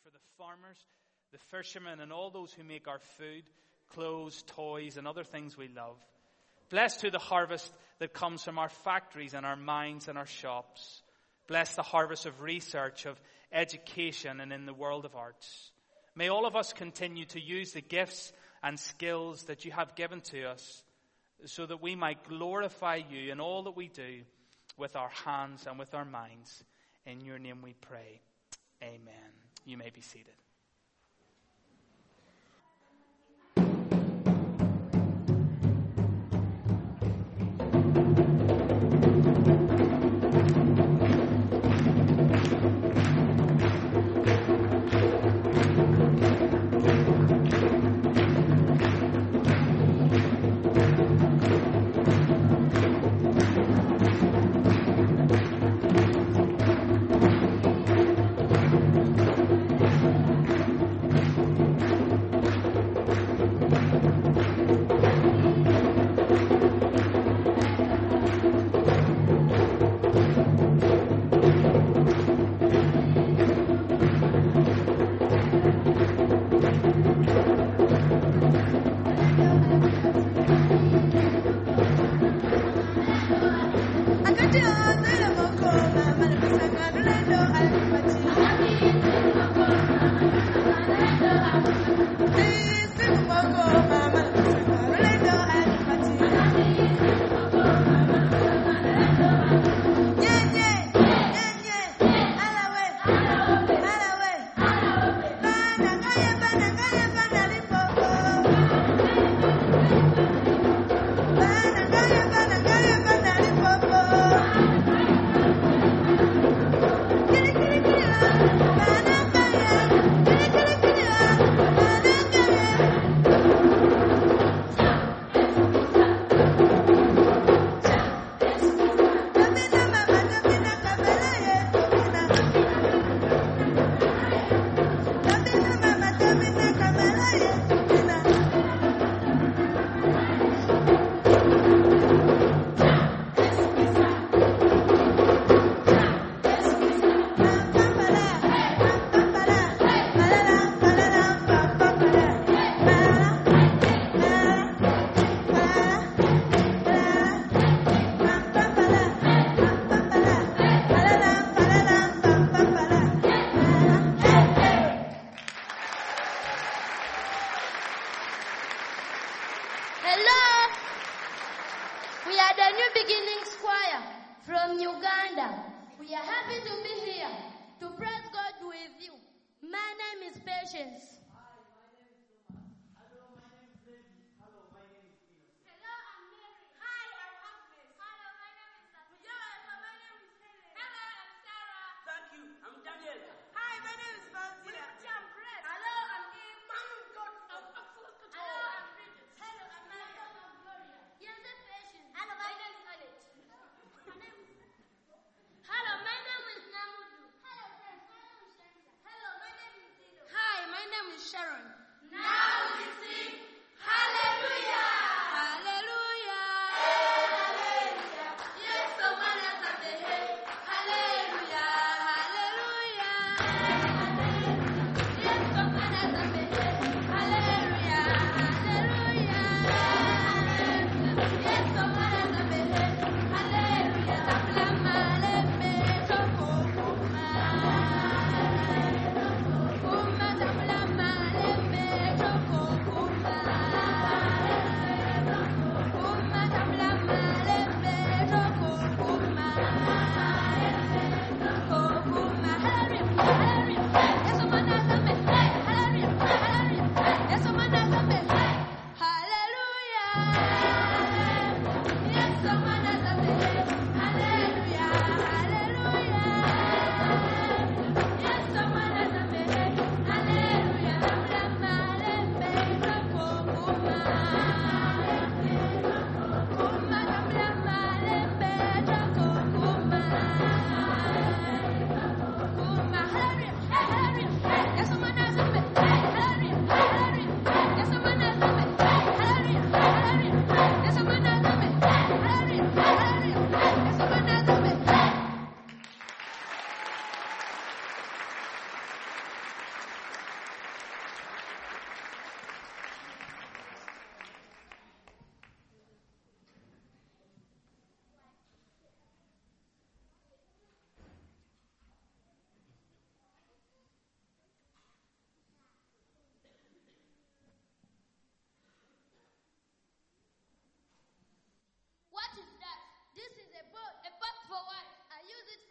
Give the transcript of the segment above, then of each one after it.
for the farmers, the fishermen, and all those who make our food, clothes, toys, and other things we love. Bless too the harvest that comes from our factories and our mines and our shops. Bless the harvest of research, of education, and in the world of arts. May all of us continue to use the gifts and skills that you have given to us so that we might glorify you in all that we do with our hands and with our minds. In your name we pray. Amen. You may be seated.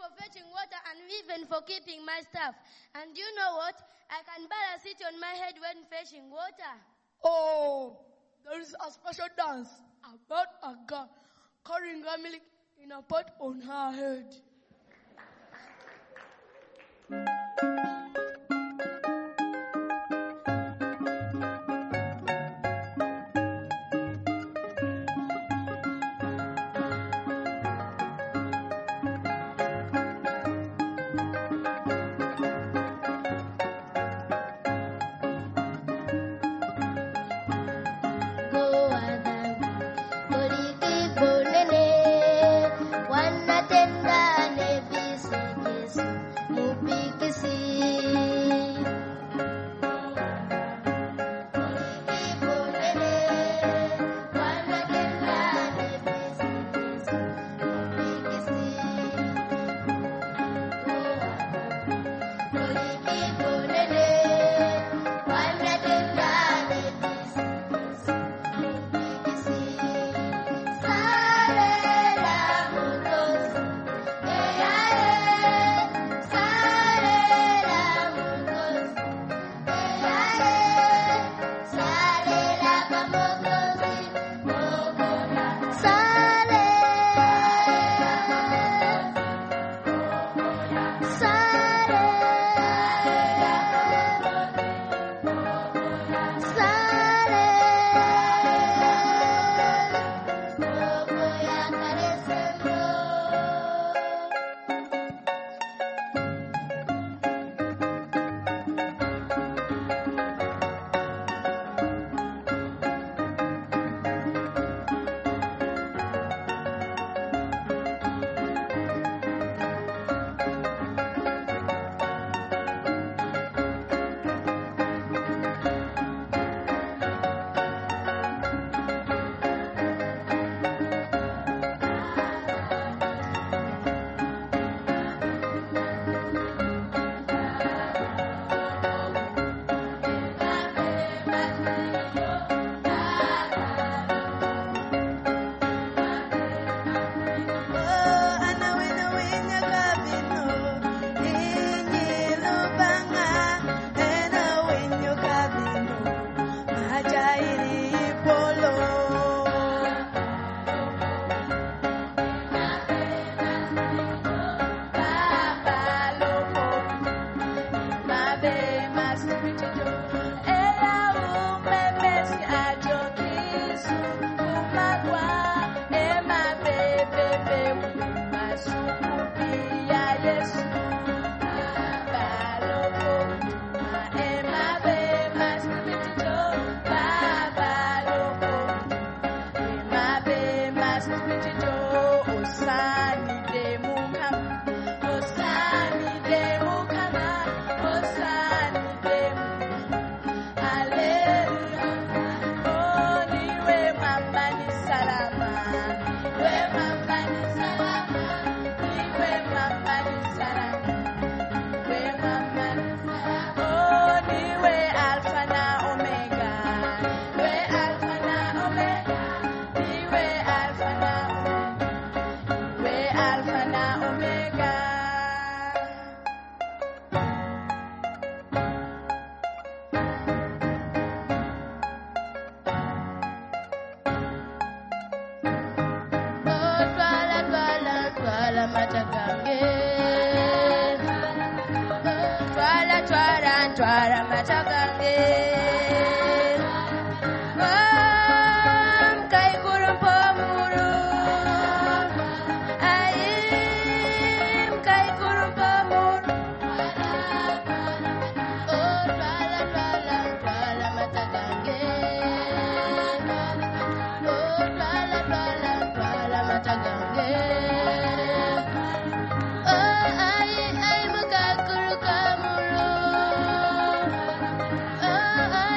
for fetching water and even for keeping my stuff. And you know what? I can balance it on my head when fetching water. Oh, there is a special dance about a girl carrying her milk in a pot on her head. Oh,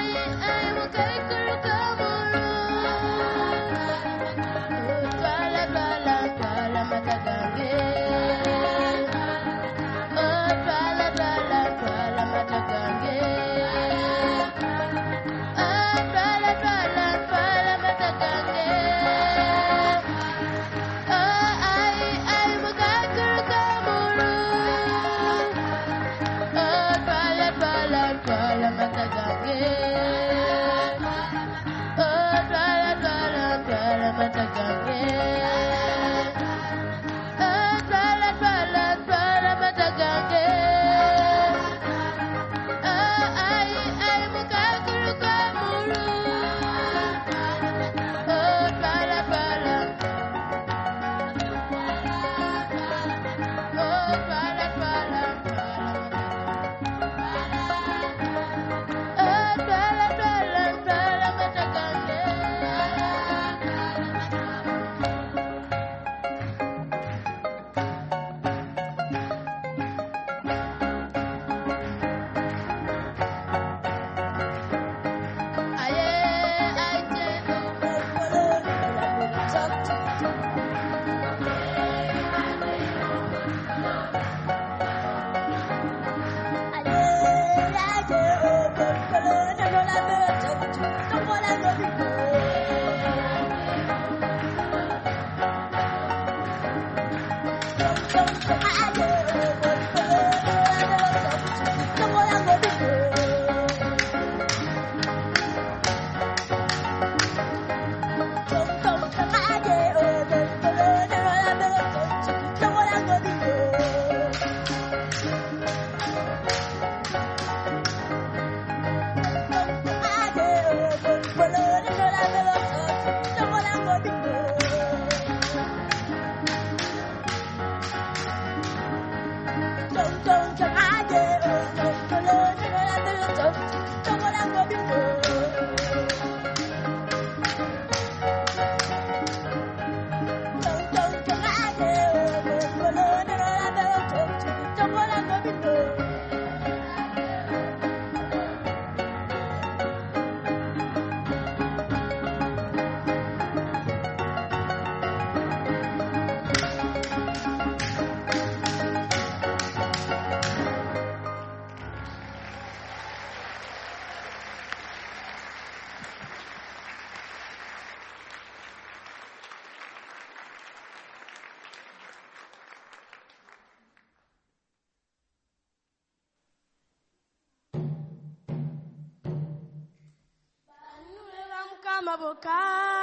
Kamaboka.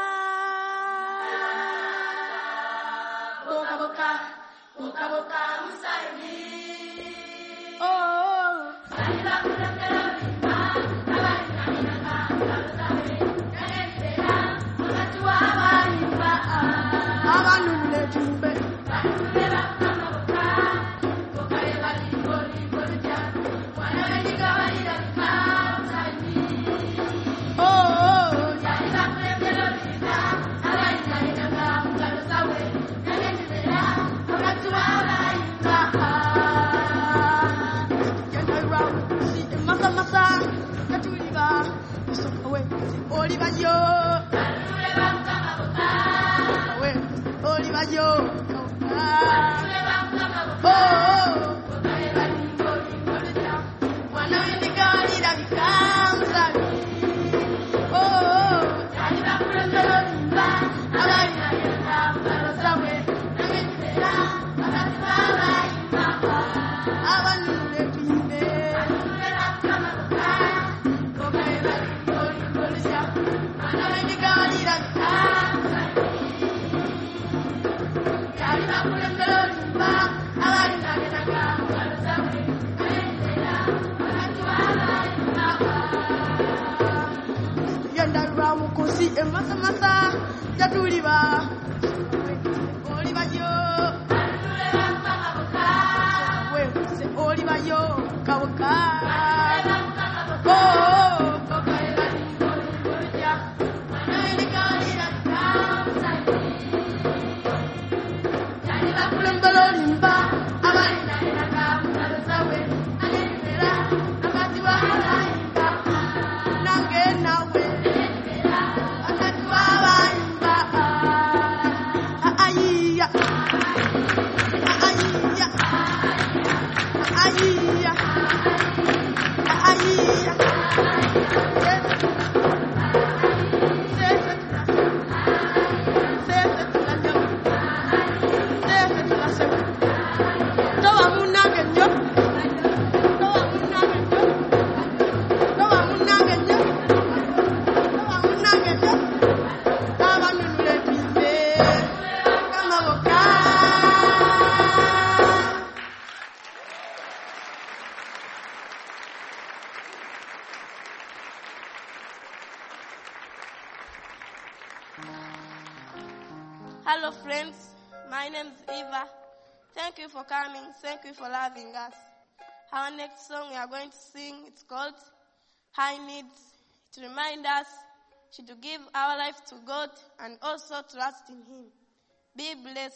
Boka boka. Boka boka musaini. Oh. Saliba kulakela bimba. Abali naminaka. Kalusawe. Nagekitera. Makatua abalimba. Abanulule tumbe. Banulule bakamaboka. Boka ebali boli boli ja. Wana wendiga walida bimba. Musaini. Oh. Saliba kulakela bimba. Abali naminaka. Kalusawe. Nagekitera. Makatua abalimba. Masa masa katuliba sokawe oliba yo kanuleba kamaboka we oliba yo kanuleba kamaboka okale balingo lingoleja wana wendiga walira bikamsa kali bakulembera limba abali nayenda balosawe nagekitera bakati babayimba abanule twine masa masa jatuliba oliba yo we se oliba yo kaboka Hello friends, my name is Eva. Thank you for coming, thank you for loving us. Our next song we are going to sing, it's called High Needs. It reminds us to give our life to God and also trust in Him. Be blessed.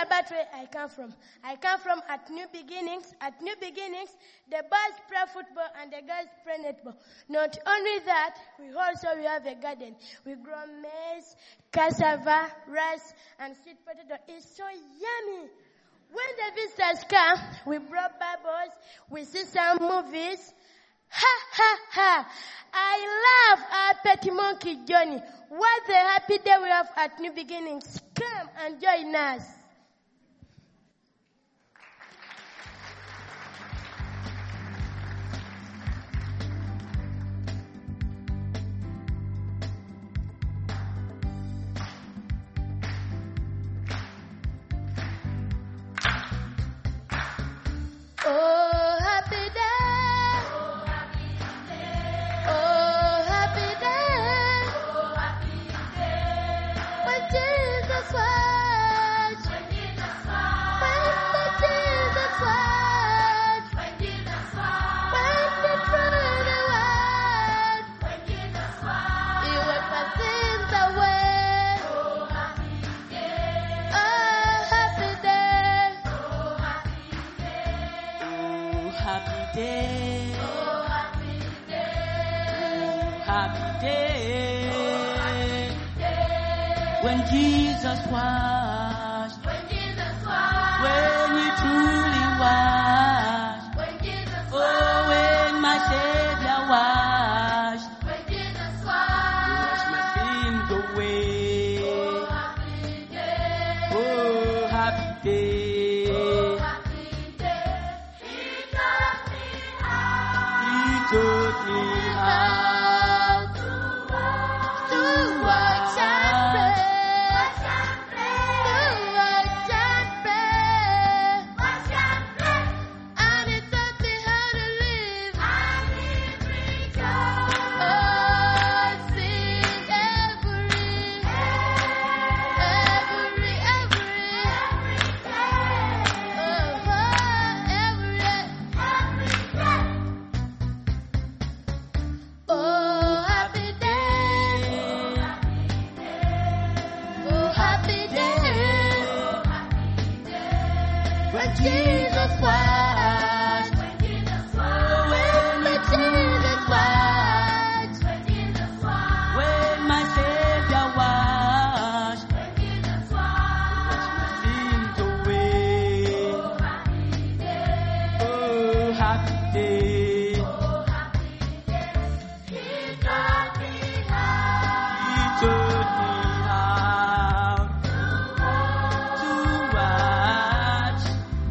about where I come from. I come from at New Beginnings. At New Beginnings, the boys play football and the girls play netball. Not only that, we have a garden. We grow maize, cassava, rice, and sweet potato. It's so yummy. When the visitors come, we brought Bibles, we see some movies. Ha, ha, ha. I love our petty monkey journey. What a happy day we have at New Beginnings. Come and join us. Oh, happy day. Oh, happy day. When Jesus was. When the Jesus was. When he threw the word. He would pass sins away. Oh, happy day. Happy day. Happy day. When Jesus washed. When he truly washed. Oh, when my Savior washed. Washed my sins away. Oh, happy day. He took me out To watch and pray. To watch and pray. And he taught me how to live. Oh, sing every day. Oh, happy day. Oh, happy day. When Jesus washed. When my Jesus washed. when my Savior washed. Washed my sins away. Oh, happy day. He took me out to watch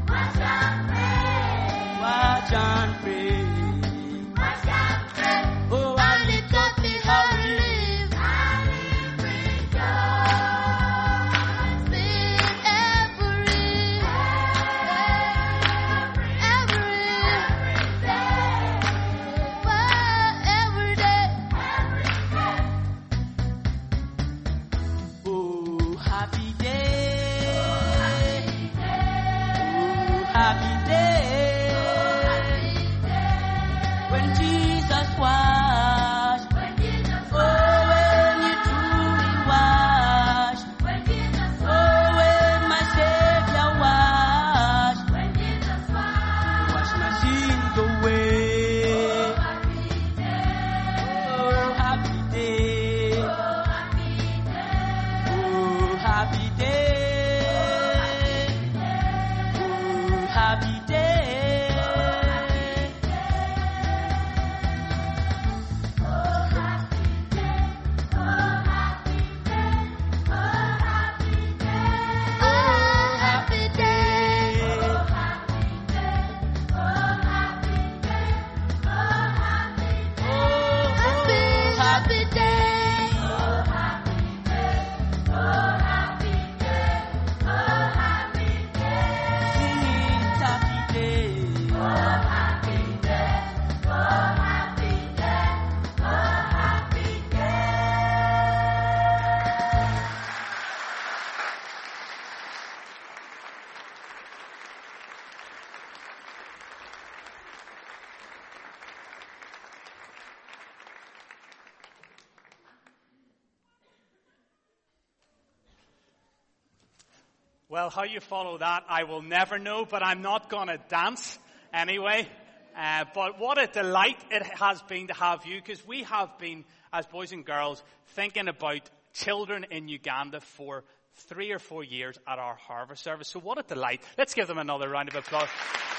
and pray. Oh, and he taught me how to live. Sing every day. Oh, happy day. Oh, happy day. Well, how you follow that, I will never know, but I'm not going to dance anyway. But what a delight it has been to have you, because we have been, as boys and girls, thinking about children in Uganda for 3 or 4 years at our harvest service. So what a delight. Let's give them another round of applause.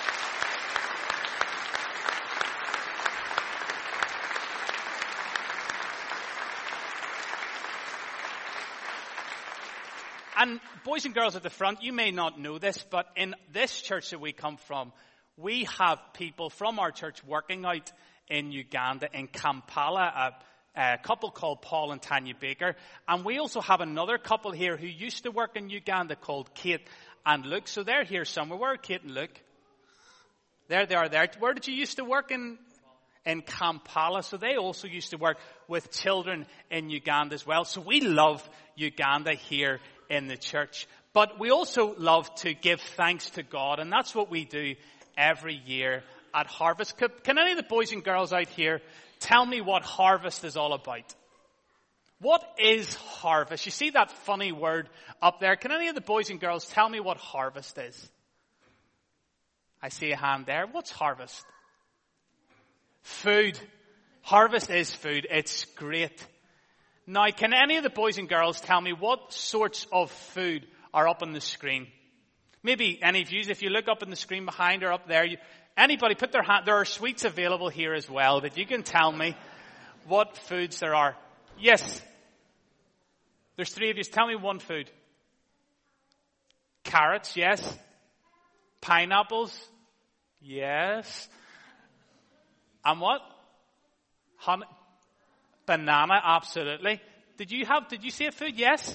And boys and girls at the front, you may not know this, but in this church that we come from, we have people from our church working out in Uganda, in Kampala, a couple called Paul and Tanya Baker. And we also have another couple here who used to work in Uganda called Kate and Luke. So they're here somewhere. Where are Kate and Luke? There they are there. Where did you used to work in Kampala? So they also used to work with children in Uganda as well. So we love Uganda here in the church. But we also love to give thanks to God, and that's what we do every year at Harvest. Can any of the boys and girls out here tell me what harvest is all about? What is harvest? You see that funny word up there? Can any of the boys and girls tell me what harvest is? I see a hand there. What's harvest? Food. Harvest is food. It's great. Now, can any of the boys and girls tell me what sorts of food are up on the screen? Maybe any of you, if you look up on the screen behind or up there, anybody put their hand. There are sweets available here as well, that you can tell me what foods there are. Yes. There's 3 of you. Tell me one food. Carrots, yes. Pineapples, yes. And what? Honey. Banana, absolutely. Did you see a food? Yes.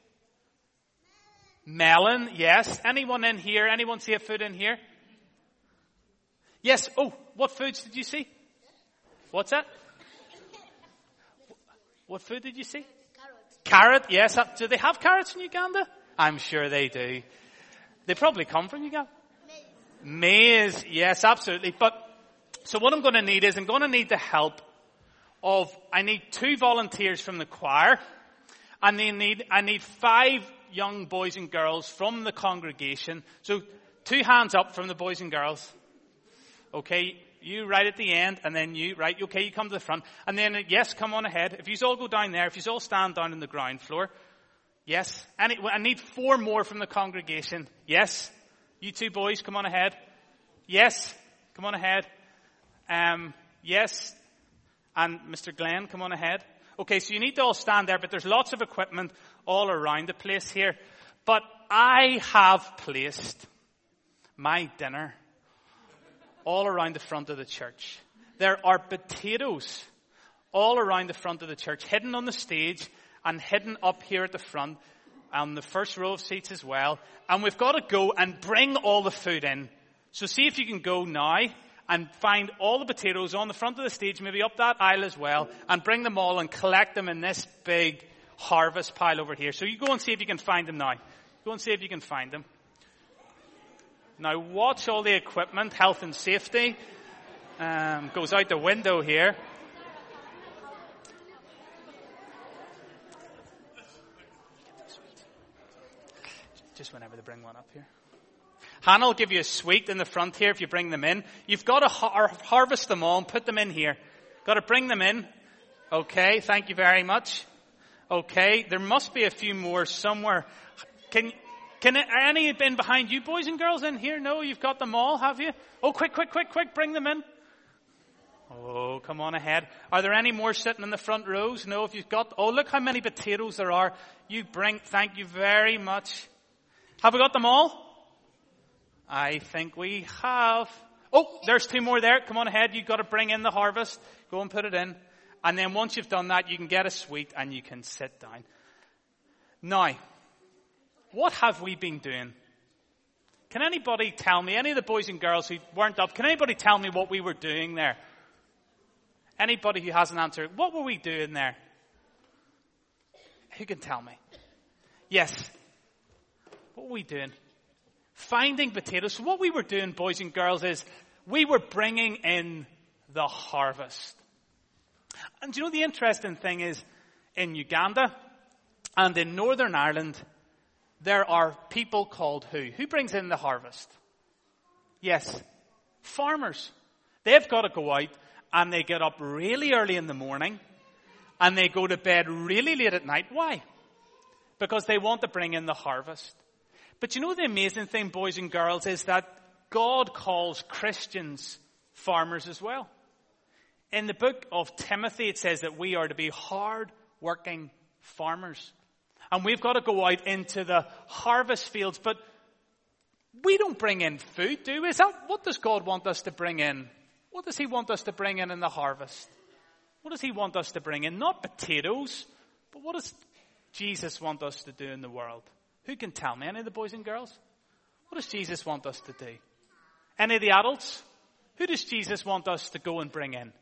Melon, yes. Anyone in here? Anyone see a food in here? Yes. Oh, what foods did you see? What's that? What food did you see? Carrot, yes. Do they have carrots in Uganda? I'm sure they do. They probably come from Uganda. Maize, yes, absolutely. But, so what I'm going to need is, I'm going to need the help I need 2 volunteers from the choir, and I need 5 young boys and girls from the congregation. So 2 hands up from the boys and girls. Okay, you right at the end, and then you, right, okay, you come to the front. And then, yes, come on ahead. If you all go down there, if you all stand down on the ground floor. Yes. I need 4 more from the congregation. Yes. You 2 boys, come on ahead. Yes. Come on ahead. Yes. And Mr. Glenn, come on ahead. Okay, so you need to all stand there, but there's lots of equipment all around the place here. But I have placed my dinner all around the front of the church. There are potatoes all around the front of the church, hidden on the stage and hidden up here at the front, on the first row of seats as well. And we've got to go and bring all the food in. So see if you can go now and find all the potatoes on the front of the stage, maybe up that aisle as well, and bring them all and collect them in this big harvest pile over here. So you go and see if you can find them now. Go and see if you can find them. Now watch all the equipment, health and safety, goes out the window here. Just whenever they bring one up here. Hannah will give you a sweet in the front here if you bring them in. You've got to harvest them all and put them in here. Got to bring them in. Okay, thank you very much. Okay, there must be a few more somewhere. Can any been behind you boys and girls in here? No, you've got them all, have you? Oh, quick, bring them in. Oh, come on ahead. Are there any more sitting in the front rows? No, if you've got, oh, look how many potatoes there are. Thank you very much. Have we got them all? I think we have. Oh, there's 2 more there. Come on ahead. You've got to bring in the harvest. Go and put it in. And then once you've done that, you can get a sweet and you can sit down. Now, what have we been doing? Can anybody tell me, any of the boys and girls who weren't up, can anybody tell me what we were doing there? Anybody who hasn't answered, what were we doing there? Who can tell me? Yes. What were we doing? Finding potatoes. So what we were doing, boys and girls, is we were bringing in the harvest. And do you know the interesting thing is, in Uganda and in Northern Ireland, there are people called who? Who brings in the harvest? Yes, farmers. They've got to go out and they get up really early in the morning and they go to bed really late at night. Why? Because they want to bring in the harvest. But you know the amazing thing, boys and girls, is that God calls Christians farmers as well. In the book of Timothy, it says that we are to be hard-working farmers. And we've got to go out into the harvest fields. But we don't bring in food, do we? What does God want us to bring in? What does he want us to bring in the harvest? What does he want us to bring in? Not potatoes, but what does Jesus want us to do in the world? Who can tell me? Any of the boys and girls? What does Jesus want us to do? Any of the adults? Who does Jesus want us to go and bring in?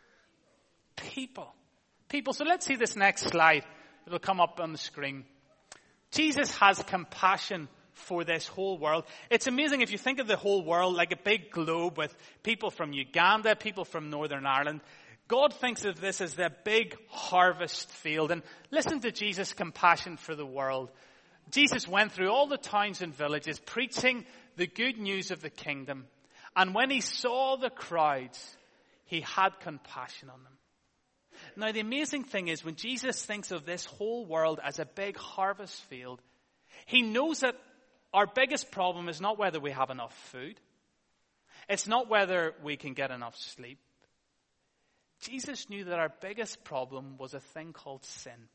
People. People. So let's see this next slide. It'll come up on the screen. Jesus has compassion for this whole world. It's amazing if you think of the whole world like a big globe with people from Uganda, people from Northern Ireland. God thinks of this as the big harvest field. And listen to Jesus' compassion for the world. Jesus went through all the towns and villages preaching the good news of the kingdom. And when he saw the crowds, he had compassion on them. Now, the amazing thing is when Jesus thinks of this whole world as a big harvest field, he knows that our biggest problem is not whether we have enough food. It's not whether we can get enough sleep. Jesus knew that our biggest problem was a thing called sin.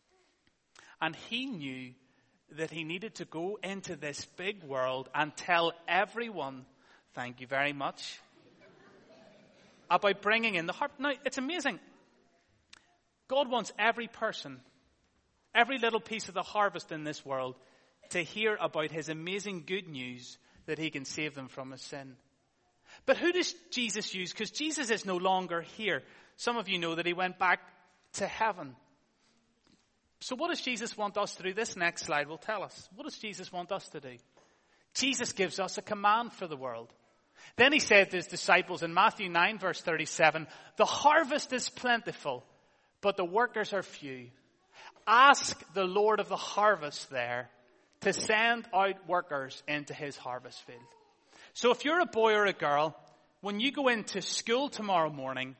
And he knew that he needed to go into this big world and tell everyone, thank you very much, about bringing in the harvest. Now, it's amazing. God wants every person, every little piece of the harvest in this world to hear about his amazing good news that he can save them from a sin. But who does Jesus use? Because Jesus is no longer here. Some of you know that he went back to heaven. So what does Jesus want us to do? This next slide will tell us. What does Jesus want us to do? Jesus gives us a command for the world. Then he said to his disciples in Matthew 9 verse 37, the harvest is plentiful, but the workers are few. Ask the Lord of the harvest there to send out workers into his harvest field. So if you're a boy or a girl, when you go into school tomorrow morning,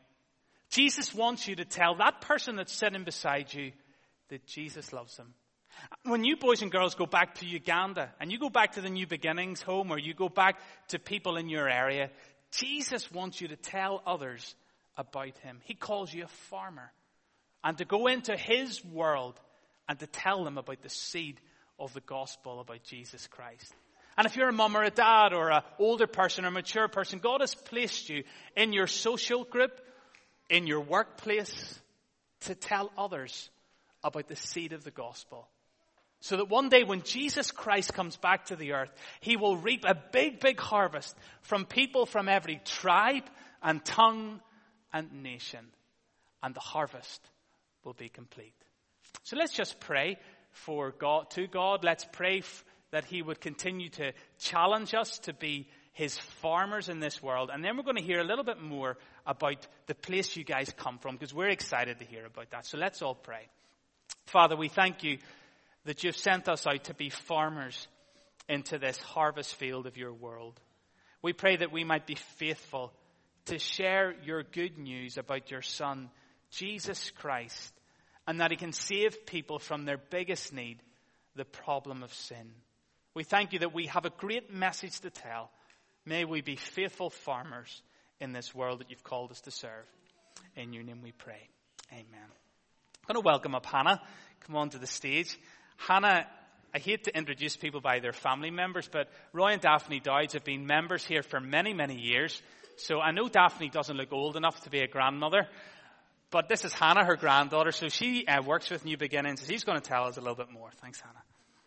Jesus wants you to tell that person that's sitting beside you that Jesus loves them. When you boys and girls go back to Uganda and you go back to the New Beginnings home or you go back to people in your area, Jesus wants you to tell others about him. He calls you a farmer and to go into his world and to tell them about the seed of the gospel about Jesus Christ. And if you're a mum or a dad or an older person or a mature person, God has placed you in your social group, in your workplace, to tell others about the seed of the gospel. So that one day when Jesus Christ comes back to the earth, he will reap a big, big harvest from people from every tribe and tongue and nation. And the harvest will be complete. So let's just pray for God, to God. Let's pray that he would continue to challenge us to be his farmers in this world. And then we're going to hear a little bit more about the place you guys come from, because we're excited to hear about that. So let's all pray. Father, we thank you that you've sent us out to be farmers into this harvest field of your world. We pray that we might be faithful to share your good news about your Son, Jesus Christ, and that he can save people from their biggest need, the problem of sin. We thank you that we have a great message to tell. May we be faithful farmers in this world that you've called us to serve. In your name we pray. Amen. I'm going to welcome up Hannah. Come on to the stage. Hannah, I hate to introduce people by their family members, but Roy and Daphne Dowds have been members here for many, many years. So I know Daphne doesn't look old enough to be a grandmother, but this is Hannah, her granddaughter. So she works with New Beginnings. So she's going to tell us a little bit more. Thanks, Hannah.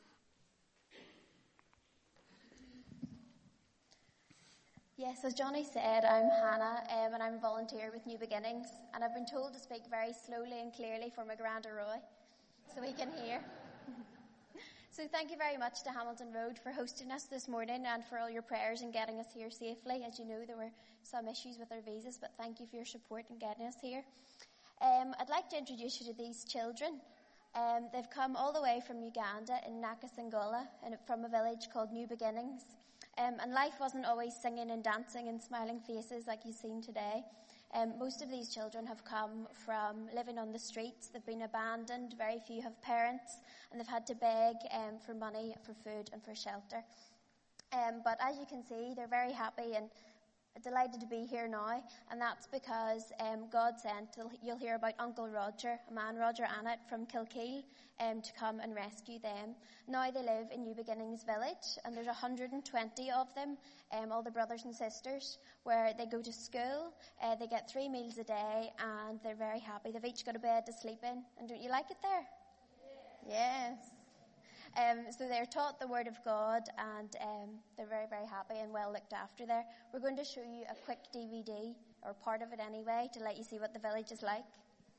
Yes, as Johnny said, I'm Hannah, and I'm a volunteer with New Beginnings, and I've been told to speak very slowly and clearly for my granda Roy, so he can hear. So thank you very much to Hamilton Road for hosting us this morning and for all your prayers and getting us here safely. As you know, there were some issues with our visas, but thank you for your support in getting us here. I'd like to introduce you to these children. They've come all the way from Uganda in Nakasangala, and from a village called New Beginnings. And life wasn't always singing and dancing and smiling faces like you've seen today. Most of these children have come from living on the streets. They've been abandoned. Very few have parents, and they've had to beg for money, for food, and for shelter. But as you can see, they're very happy and delighted to be here now, and that's because God sent, you'll hear about Uncle Roger, a man, Roger Annett, from Kilkeel, to come and rescue them. Now they live in New Beginnings Village, and there's 120 of them, all the brothers and sisters, where they go to school, they get 3 meals a day, and they're very happy. They've each got a bed to sleep in, and don't you like it there? Yes. So they're taught the Word of God, and they're very, very happy and well looked after there. We're going to show you a quick DVD, or part of it anyway, to let you see what the village is like.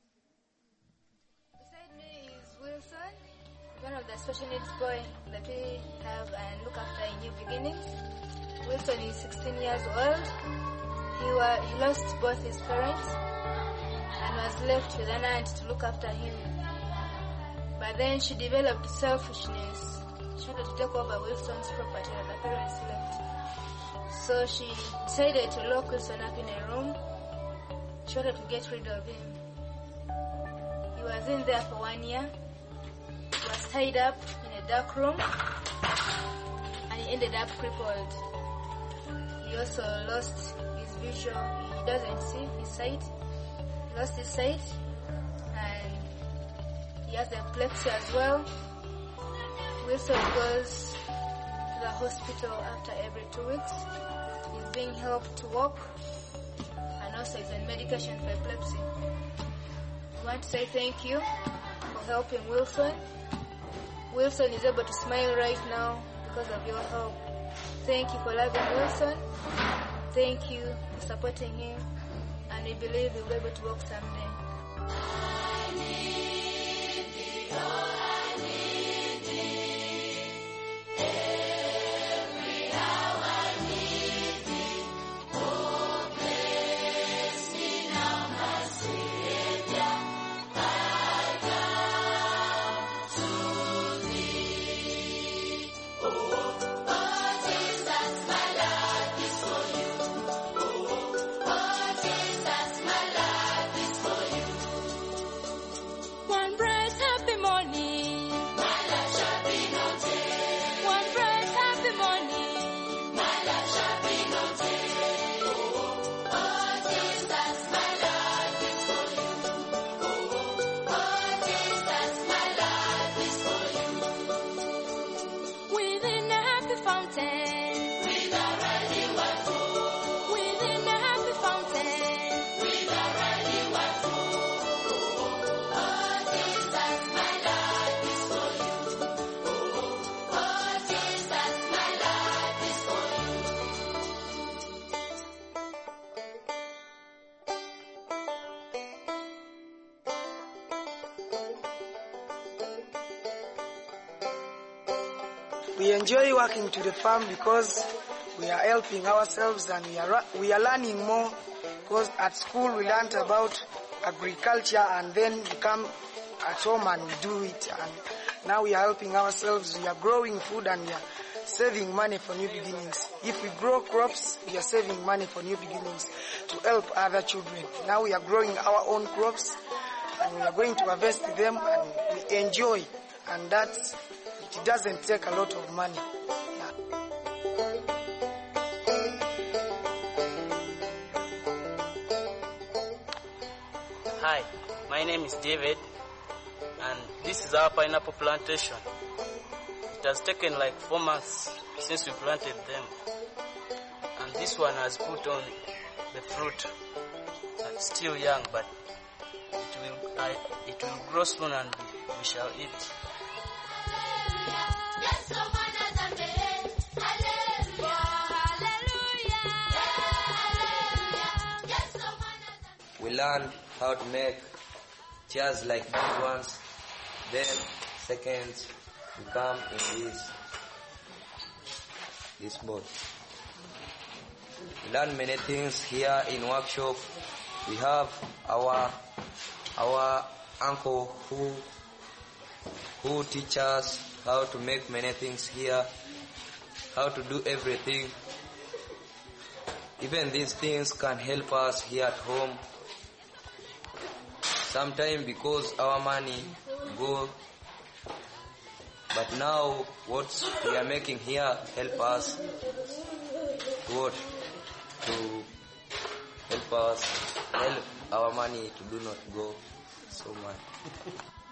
Beside me is Wilson, one of the special needs boys that we have and look after in New Beginnings. Wilson is 16 years old. He lost both his parents and was left with an aunt to look after him. But then she developed selfishness. She wanted to take over Wilson's property that the parents left. So she decided to lock Wilson up in a room. She wanted to get rid of him. He was in there for 1 year. He was tied up in a dark room, and he ended up crippled. He also lost his vision. He doesn't see his sight. He lost his sight, and he has epilepsy as well. Wilson goes to the hospital after every 2 weeks. He's being helped to walk, and also he's on medication for epilepsy. I want to say thank you for helping Wilson. Wilson is able to smile right now because of your help. Thank you for loving Wilson. Thank you for supporting him, and we believe he'll be able to walk someday. I need thee, oh, I need thee. Every hour I need thee. Oh, bless me now, my Savior. I come to thee. Oh, Jesus, my life is for you. Oh, Jesus, my life is for you. One bright happy morning, My life shall be no day. one bright happy morning. My life shall be no day. Oh, Jesus, my life is for you. Oh, Jesus, my life is for you. Within a happy fountain, With a ready wife, oh, within a happy fountain, with a ready wife, oh. Oh, Jesus, my life is for you. Oh, Jesus, my life is for you. We enjoy working to the farm because we are helping ourselves, and we are learning more, because at school we learned about agriculture, and then we come at home and we do it, and now we are helping ourselves. We are growing food and we are saving money for New Beginnings. If we grow crops, we are saving money for New Beginnings to help other children. Now we are growing our own crops and we are going to harvest them, and we enjoy, and it doesn't take a lot of money. Hi, my name is David, and this is our pineapple plantation. It has taken like 4 months since we planted them, and this one has put on the fruit. It's still young, but it will grow soon, and we shall eat. We learned how to make chairs like these ones. Then, second, we come in this boat. We learn many things here in workshop. We have our uncle who who teach us how to make many things here, how to do everything. Even these things can help us here at home. Sometimes because our money go, but now what we are making here help us what to help our money to do not go so much.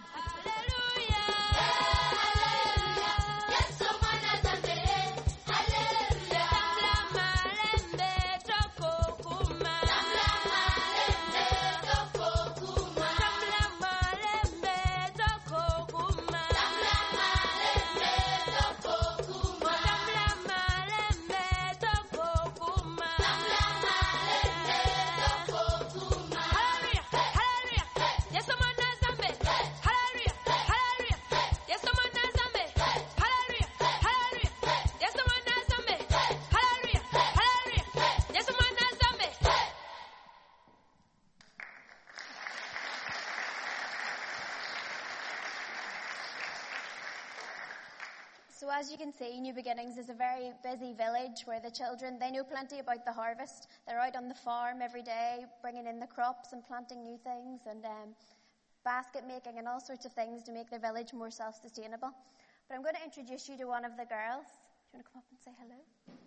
So as you can see, New Beginnings is a very busy village where the children, they know plenty about the harvest. They're out on the farm every day, bringing in the crops and planting new things and basket making and all sorts of things to make their village more self-sustainable. But I'm going to introduce you to one of the girls. Do you want to come up and say hello?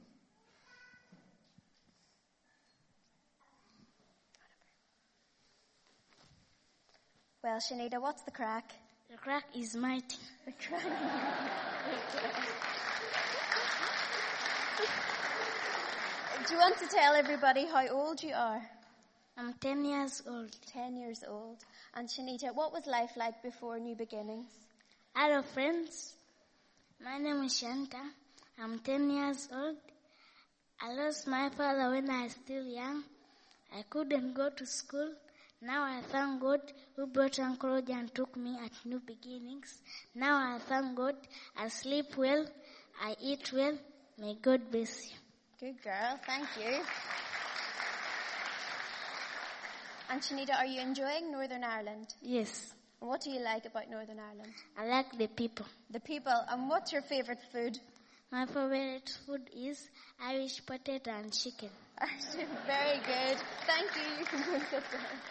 Well, Shanita, what's the crack? The crack is mighty. The crack. Do you want to tell everybody how old you are? I'm 10 years old. 10 years old. And Shanita, what was life like before New Beginnings? Hello, friends. My name is Shanta. I'm 10 years old. I lost my father when I was still young. I couldn't go to school. Now I thank God who brought Uncle Roger and took me at New Beginnings. Now I thank God. I sleep well. I eat well. May God bless you. Good girl. Thank you. And Shanita, are you enjoying Northern Ireland? Yes. And what do you like about Northern Ireland? I like the people. The people. And what's your favourite food? My favorite food is Irish potato and chicken. Very good. Thank you. You can go and sit down.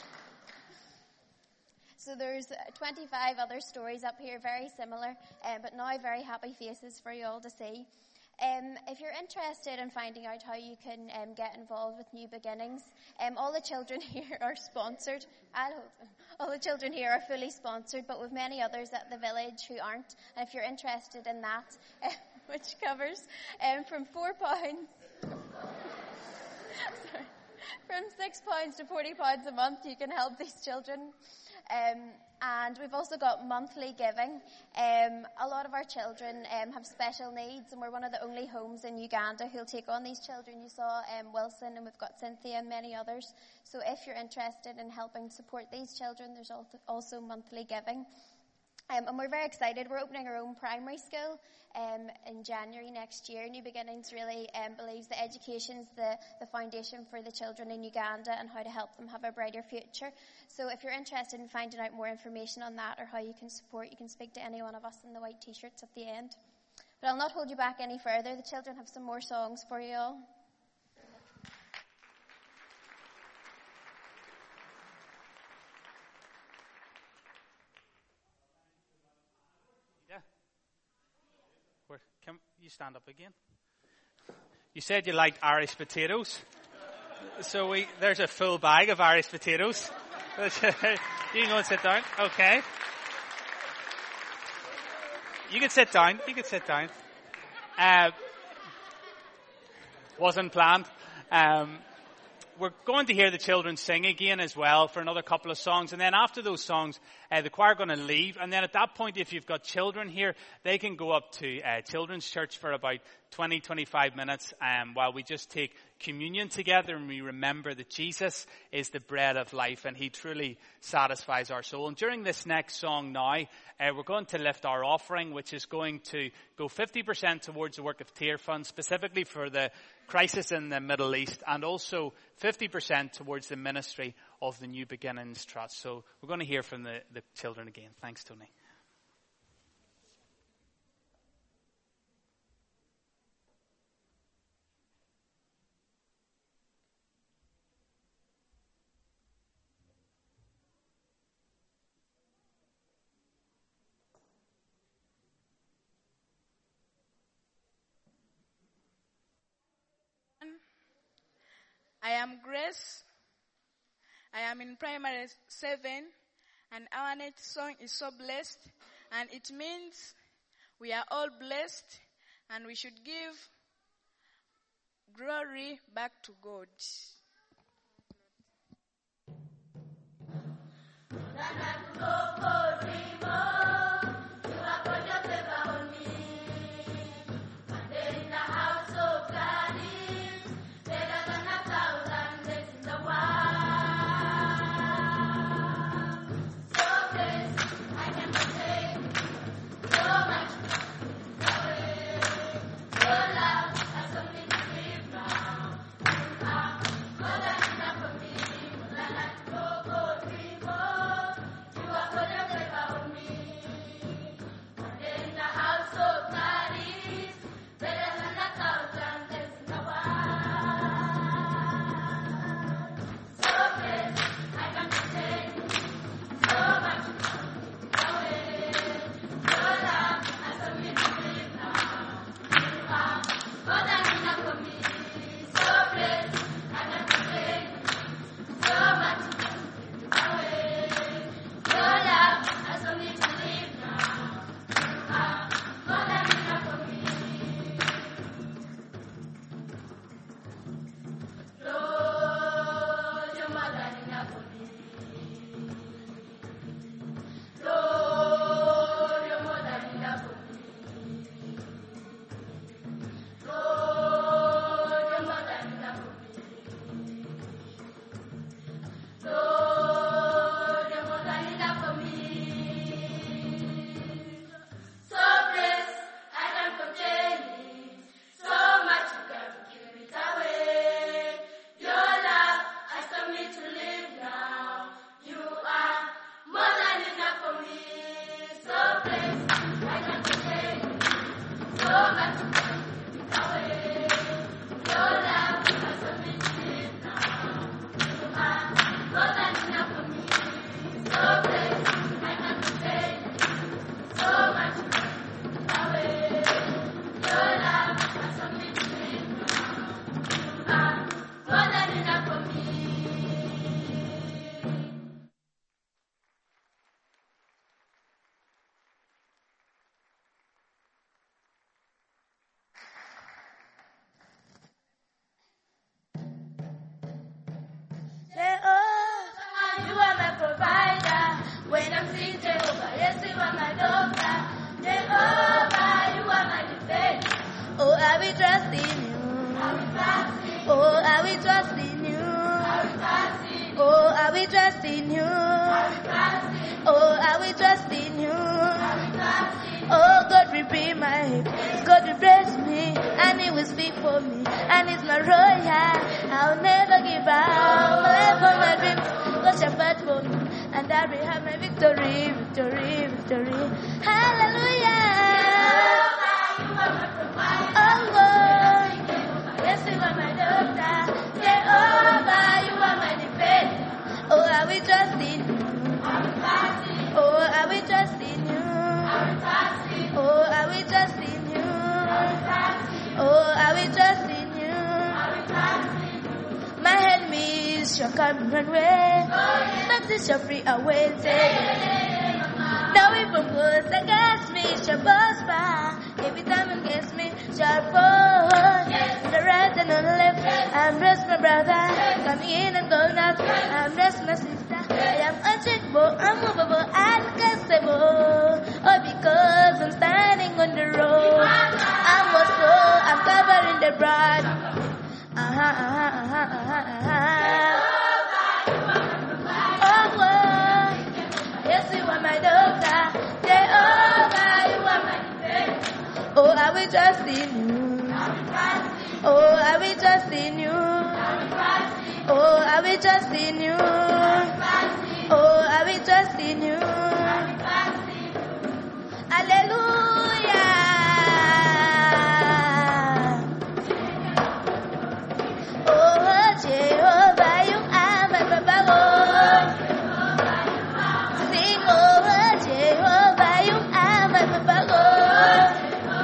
So there's 25 other stories up here, very similar, but now very happy faces for you all to see. If you're interested in finding out how you can get involved with New Beginnings, all the children here are sponsored. All the children here are fully sponsored, but with many others at the village who aren't. And if you're interested in that, which covers from £4, from £6 to £40 a month, you can help these children. And we've also got monthly giving. A lot of our children have special needs, and we're one of the only homes in Uganda who'll take on these children. You saw Wilson, and we've got Cynthia and many others. So if you're interested in helping support these children, there's also monthly giving. And we're very excited. We're opening our own primary school in January next year. New Beginnings really believes that education is the foundation for the children in Uganda and how to help them have a brighter future. So if you're interested in finding out more information on that or how you can support, you can speak to any one of us in the white t-shirts at the end. But I'll not hold you back any further. The children have some more songs for you all. Can you stand up again? You said you liked Irish potatoes. So there's a full bag of Irish potatoes. You can go and sit down. Okay. You can sit down. Wasn't planned. We're going to hear the children sing again as well for another couple of songs. And then after those songs, the choir are going to leave. And then at that point, if you've got children here, they can go up to Children's Church for about 20, 25 minutes while we just take communion together and we remember that Jesus is the bread of life and he truly satisfies our soul. And during this next song now, we're going to lift our offering, which is going to go 50% towards the work of Tear Fund, specifically for the crisis in the Middle East, and also 50% towards the ministry of the New Beginnings Trust. So we're going to hear from the children again. Thanks, Tony. I am Grace. I am in primary 7, and our next song is So Blessed, and it means we are all blessed, and we should give glory back to God.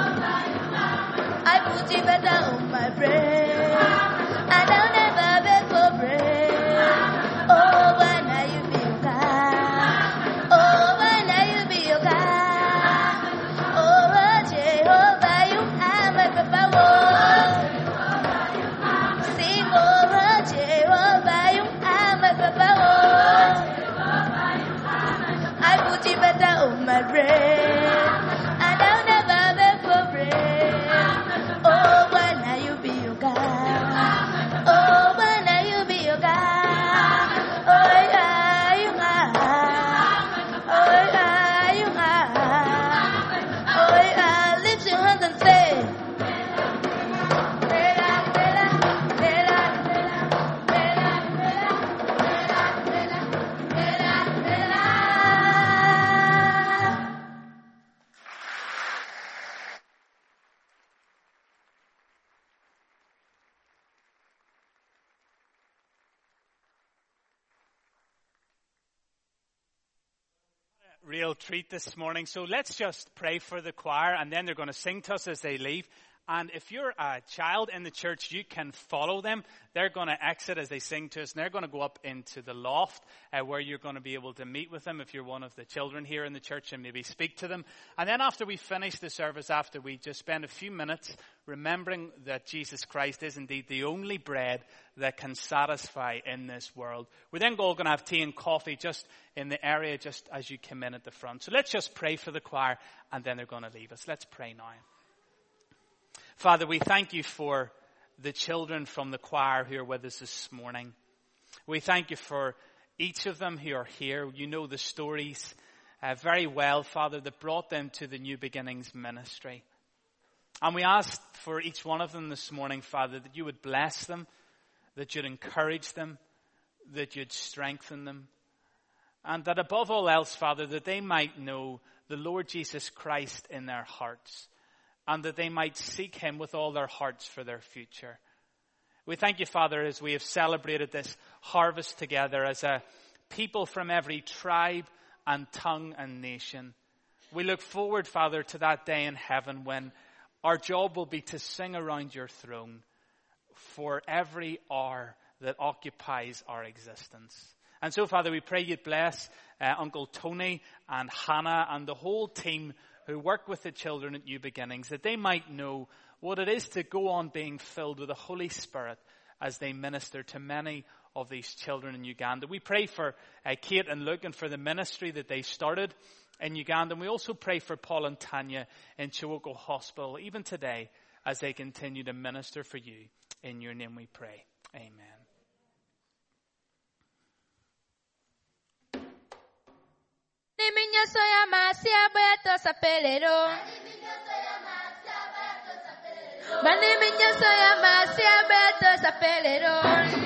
I put you better on my brain, and I'll never be got bread, and I'll never beg for bread. Oh, when are you be your God? Oh, when are you be your God? Oh, yeah, you are. Oh, yeah, you are. Oh, yeah, lift your hands and say. Real treat this morning. So let's just pray for the choir, and then they're going to sing to us as they leave. And if you're a child in the church, you can follow them. They're going to exit as they sing to us, and they're going to go up into the loft where you're going to be able to meet with them if you're one of the children here in the church, and maybe speak to them. And then after we finish the service, after we just spend a few minutes remembering that Jesus Christ is indeed the only bread that can satisfy in this world, we're then all going to have tea and coffee just in the area just as you come in at the front. So let's just pray for the choir, and then they're going to leave us. Let's pray now. Father, we thank you for the children from the choir who are with us this morning. We thank you for each of them who are here. You know the stories very well, Father, that brought them to the New Beginnings ministry. And we ask for each one of them this morning, Father, that you would bless them, that you'd encourage them, that you'd strengthen them. And that above all else, Father, that they might know the Lord Jesus Christ in their hearts, and that they might seek him with all their hearts for their future. We thank you, Father, as we have celebrated this harvest together as a people from every tribe and tongue and nation. We look forward, Father, to that day in heaven when our job will be to sing around your throne for every hour that occupies our existence. And so, Father, we pray you'd bless Uncle Tony and Hannah and the whole team who work with the children at New Beginnings, that they might know what it is to go on being filled with the Holy Spirit as they minister to many of these children in Uganda. We pray for Kate and Luke and for the ministry that they started in Uganda. And we also pray for Paul and Tanya in Chiwoko Hospital, even today, as they continue to minister for you. In your name we pray. Amen. Niminyo soya masia beto sapelero. Niminyo soya masia beto sapelero.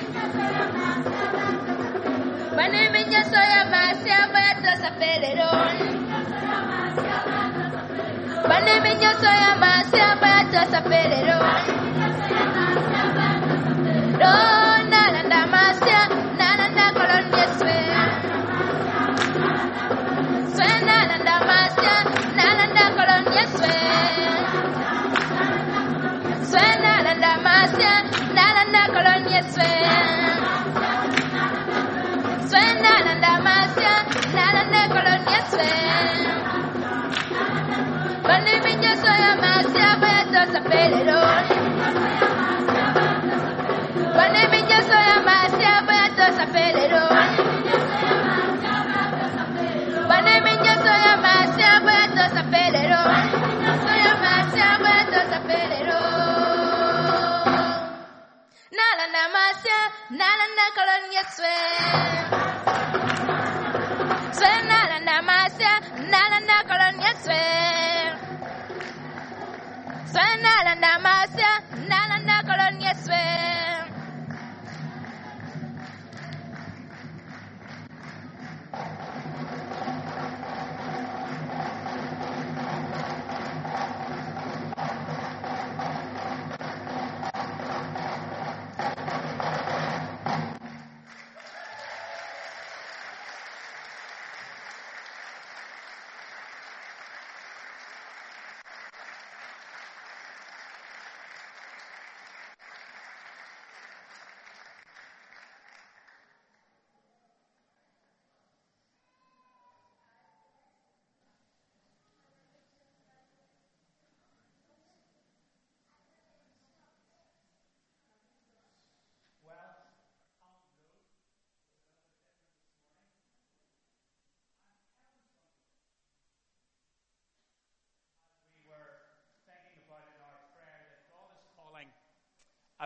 Niminyo soya masia beto sapelero. Niminyo soya masia beto sapelero. No, nalanda masia, nalanda kolonia swe. Nalanda masia, nalanda kolonia swe. Nalanda masia, nalanda kolonia swe. Nalanda masia, nalanda kolonia swe. Niminyo soya masia beto sapelero.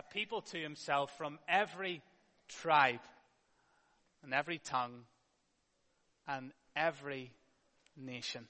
people to himself from every tribe and every tongue and every nation.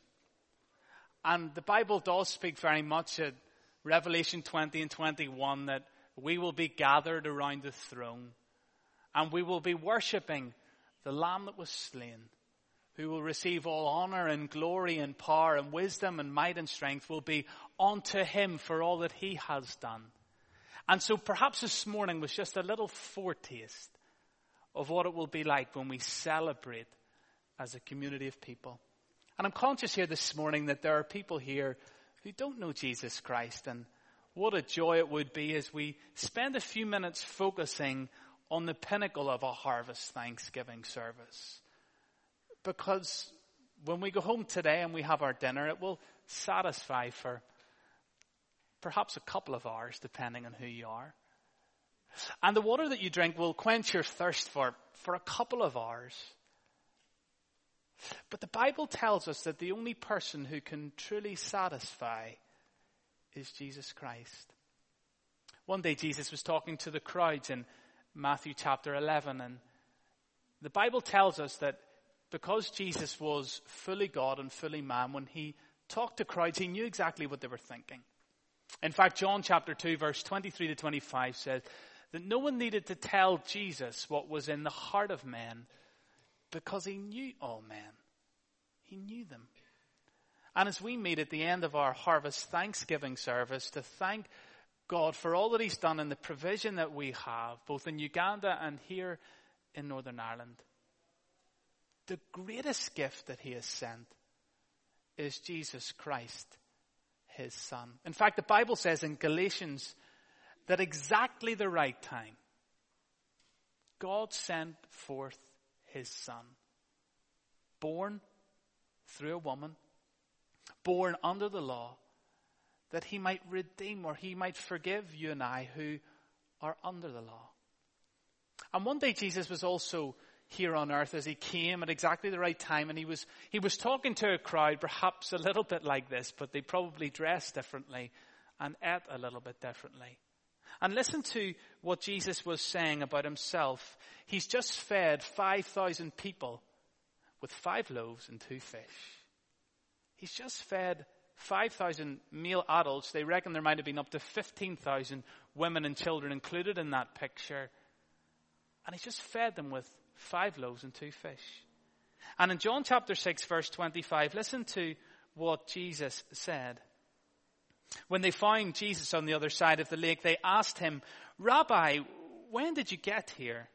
And the Bible does speak very much at Revelation 20 and 21 that we will be gathered around the throne and we will be worshipping the Lamb that was slain, who will receive all honor and glory and power and wisdom and might and strength will be unto him for all that he has done. And so perhaps this morning was just a little foretaste of what it will be like when we celebrate as a community of people. And I'm conscious here this morning that there are people here who don't know Jesus Christ, and what a joy it would be as we spend a few minutes focusing on the pinnacle of a Harvest Thanksgiving service. Because when we go home today and we have our dinner, it will satisfy for perhaps a couple of hours, depending on who you are. And the water that you drink will quench your thirst for a couple of hours. But the Bible tells us that the only person who can truly satisfy is Jesus Christ. One day Jesus was talking to the crowds in Matthew chapter 11, and the Bible tells us that because Jesus was fully God and fully man, when he talked to crowds, he knew exactly what they were thinking. In fact, John chapter 2, verse 23 to 25 says that no one needed to tell Jesus what was in the heart of men because he knew all men. He knew them. And as we meet at the end of our Harvest Thanksgiving service to thank God for all that he's done and the provision that we have, both in Uganda and here in Northern Ireland, the greatest gift that he has sent is Jesus Christ, his Son. In fact, the Bible says in Galatians that exactly the right time, God sent forth his Son, born through a woman, born under the law, that he might redeem or he might forgive you and I who are under the law. And one day Jesus was also here on earth as he came at exactly the right time, and he was talking to a crowd perhaps a little bit like this, but they probably dressed differently and ate a little bit differently. And listen to what Jesus was saying about himself. He's just fed 5,000 people with 5 loaves and 2 fish. He's just fed 5,000 male adults. They reckon there might have been up to 15,000 women and children included in that picture. And he's just fed them with 5 loaves and 2 fish. And in John chapter 6, verse 25, listen to what Jesus said. When they found Jesus on the other side of the lake, they asked him, "Rabbi, when did you get here?"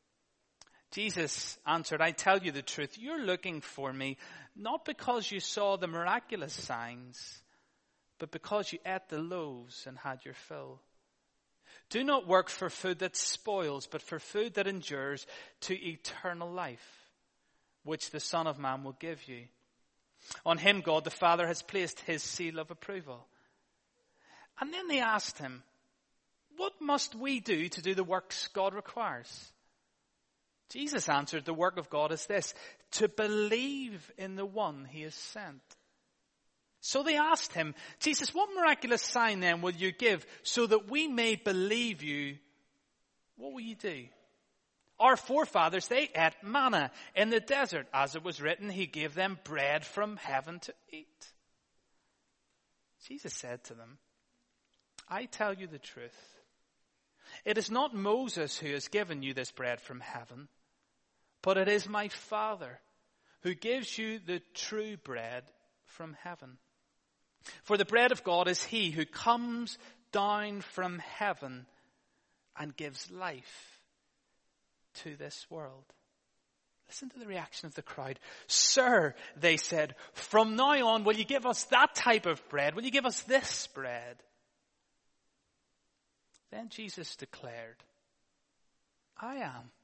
Jesus answered, "I tell you the truth, you're looking for me, not because you saw the miraculous signs, but because you ate the loaves and had your fill. Do not work for food that spoils, but for food that endures to eternal life, which the Son of Man will give you. On him God the Father has placed his seal of approval." And then they asked him, "What must we do to do the works God requires?" Jesus answered, "The work of God is this, to believe in the one he has sent." So they asked him, "Jesus, what miraculous sign then will you give so that we may believe you? What will you do? Our forefathers, they ate manna in the desert. As it was written, he gave them bread from heaven to eat." Jesus said to them, "I tell you the truth. It is not Moses who has given you this bread from heaven, but it is my Father who gives you the true bread from heaven. For the bread of God is he who comes down from heaven and gives life to this world." Listen to the reaction of the crowd. "Sir," they said, "from now on, will you give us that type of bread? Will you give us this bread?" Then Jesus declared, I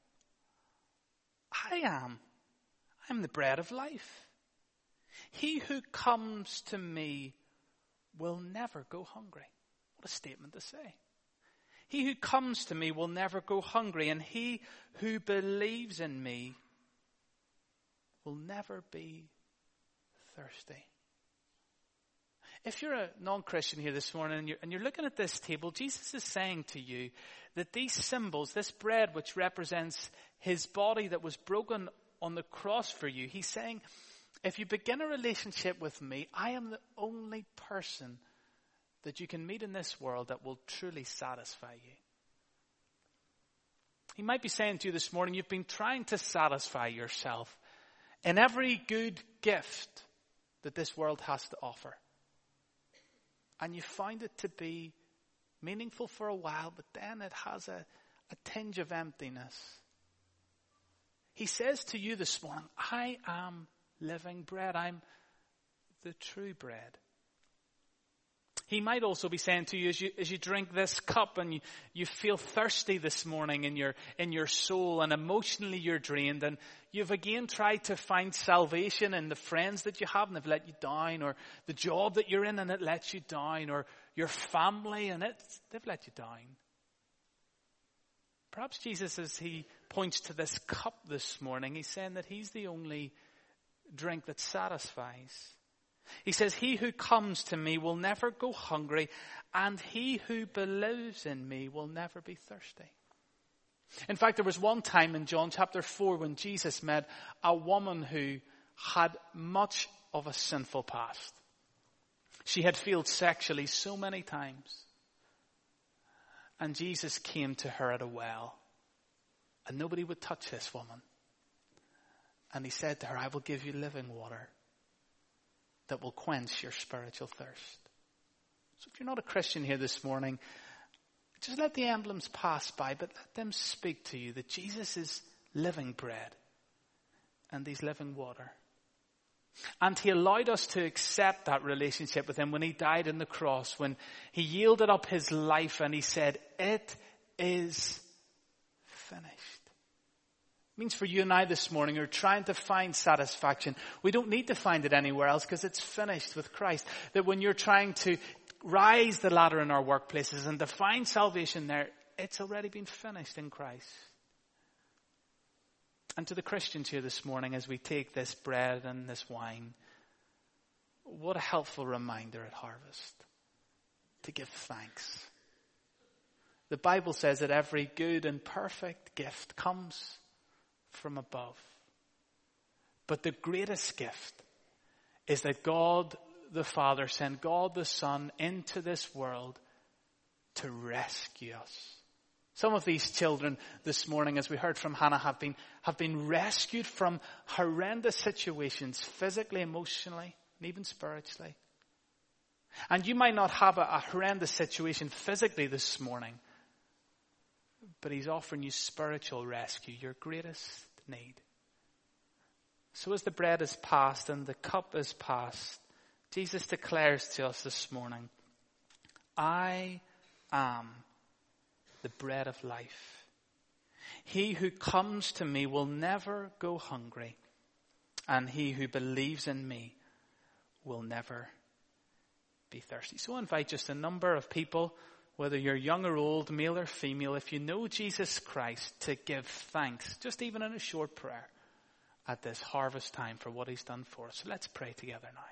am the bread of life. He who comes to me will never go hungry." What a statement to say. "He who comes to me will never go hungry, and he who believes in me will never be thirsty." If you're a non-Christian here this morning and you're looking at this table, Jesus is saying to you that these symbols, this bread which represents his body that was broken on the cross for you, he's saying, if you begin a relationship with me, I am the only person that you can meet in this world that will truly satisfy you. He might be saying to you this morning, you've been trying to satisfy yourself in every good gift that this world has to offer. And you find it to be meaningful for a while, but then it has a tinge of emptiness. He says to you this morning, I am living bread. I'm the true bread. He might also be saying to you as you drink this cup and you feel thirsty this morning in your soul and emotionally you're drained and you've again tried to find salvation in the friends that you have and they've let you down, or the job that you're in and it lets you down, or your family and they've let you down. Perhaps Jesus, as he points to this cup this morning, he's saying that he's the only drink that satisfies. He says, he who comes to me will never go hungry, and he who believes in me will never be thirsty. In fact, there was one time in John chapter 4 when Jesus met a woman who had much of a sinful past. She had failed sexually so many times. And Jesus came to her at a well, and nobody would touch this woman. And he said to her, I will give you living water that will quench your spiritual thirst. So if you're not a Christian here this morning, just let the emblems pass by, but let them speak to you that Jesus is living bread and he's living water. And he allowed us to accept that relationship with him when he died on the cross, when he yielded up his life and he said, it is finished. It means for you and I this morning who are trying to find satisfaction, we don't need to find it anywhere else because it's finished with Christ. That when you're trying to rise the ladder in our workplaces and to find salvation there, it's already been finished in Christ. And to the Christians here this morning, as we take this bread and this wine, what a helpful reminder at Harvest to give thanks. The Bible says that every good and perfect gift comes from above. But the greatest gift is that God the Father sent God the Son into this world to rescue us. Some of these children this morning, as we heard from Hannah, have been rescued from horrendous situations, physically, emotionally, and even spiritually. And you might not have a horrendous situation physically this morning, but he's offering you spiritual rescue, your greatest need. So as the bread is passed and the cup is passed, Jesus declares to us this morning, I am the bread of life. He who comes to me will never go hungry, and he who believes in me will never be thirsty. So I invite just a number of people, whether you're young or old, male or female, if you know Jesus Christ, to give thanks, just even in a short prayer, at this harvest time for what he's done for us. So let's pray together now.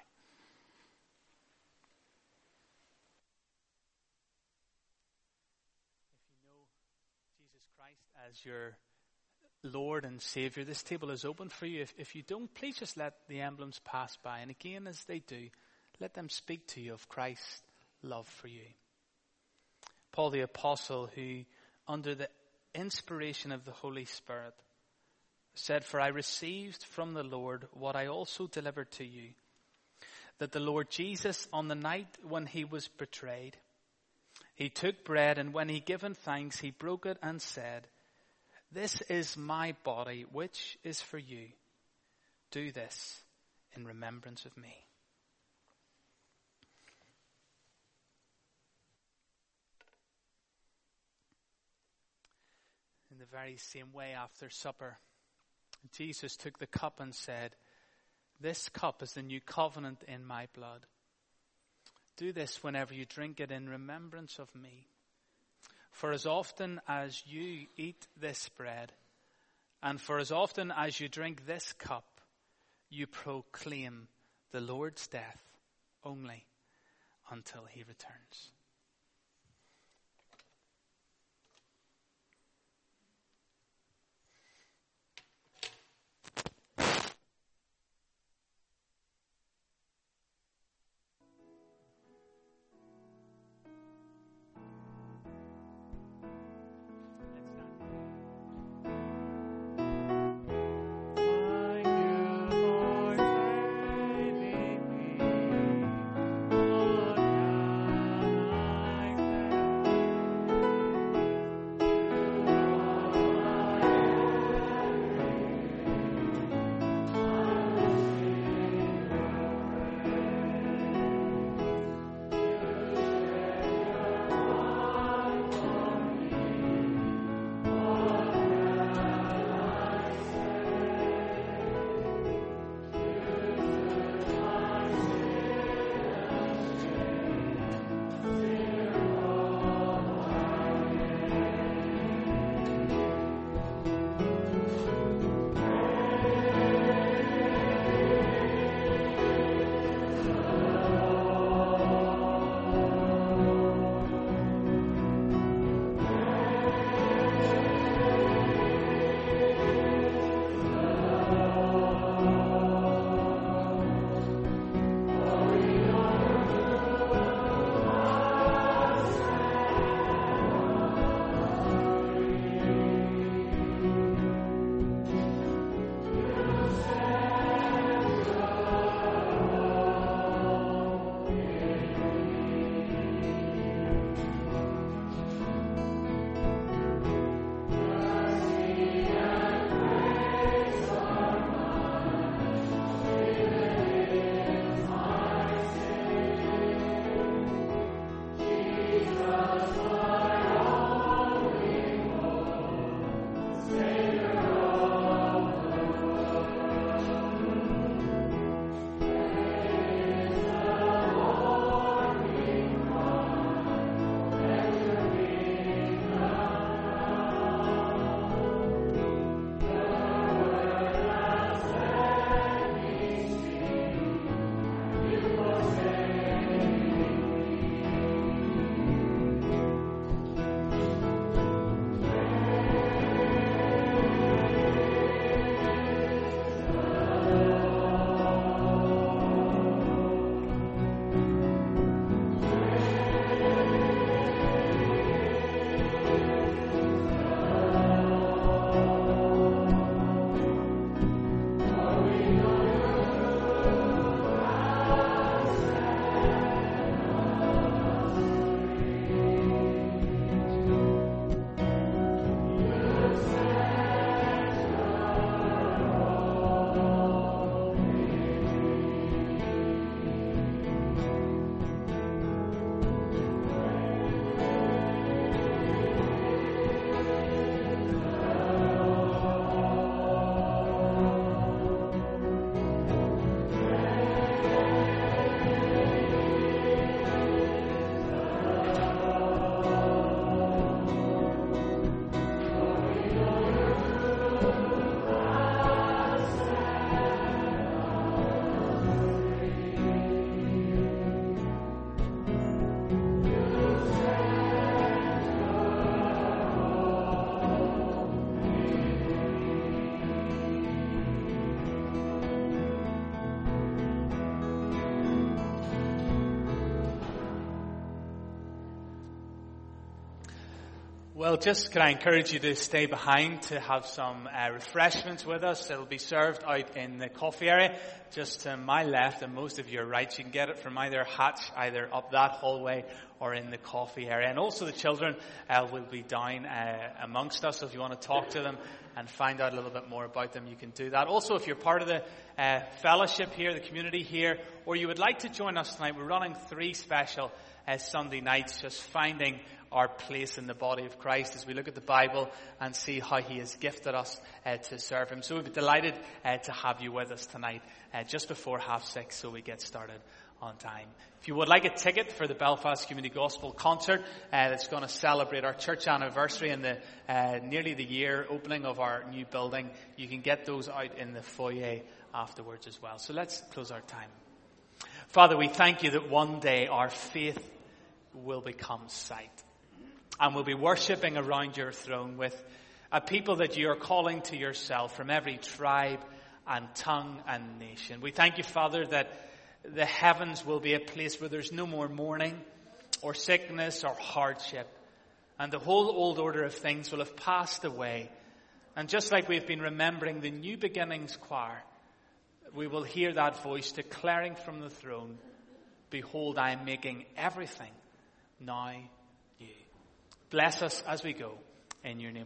As your Lord and Savior, this table is open for you. If you don't, please just let the emblems pass by. And again, as they do, let them speak to you of Christ's love for you. Paul the Apostle, who under the inspiration of the Holy Spirit said, for I received from the Lord what I also delivered to you, that the Lord Jesus, on the night when he was betrayed, he took bread, and when he given thanks, he broke it and said, this is my body, which is for you. Do this in remembrance of me. In the very same way, after supper, Jesus took the cup and said, this cup is the new covenant in my blood. Do this whenever you drink it in remembrance of me. For as often as you eat this bread, and for as often as you drink this cup, you proclaim the Lord's death only until he returns. Well, just can I encourage you to stay behind to have some refreshments with us. It'll be served out in the coffee area, just to my left and most of your right. You can get it from either hatch, either up that hallway or in the coffee area. And also the children will be down amongst us. So if you want to talk to them and find out a little bit more about them, you can do that. Also, if you're part of the fellowship here, the community here, or you would like to join us tonight, we're running 3 special Sunday nights, just finding our place in the body of Christ as we look at the Bible and see how He has gifted us to serve Him. So we'd be delighted to have you with us tonight just before 6:30 so we get started on time. If you would like a ticket for the Belfast Community Gospel Concert that's going to celebrate our church anniversary and the nearly the year opening of our new building, you can get those out in the foyer afterwards as well. So let's close our time. Father, we thank you that one day our faith will become sight. And we'll be worshipping around your throne with a people that you are calling to yourself from every tribe and tongue and nation. We thank you, Father, that the heavens will be a place where there's no more mourning or sickness or hardship. And the whole old order of things will have passed away. And just like we've been remembering the New Beginnings choir, we will hear that voice declaring from the throne, behold, I am making everything now new. Bless us as we go. In your name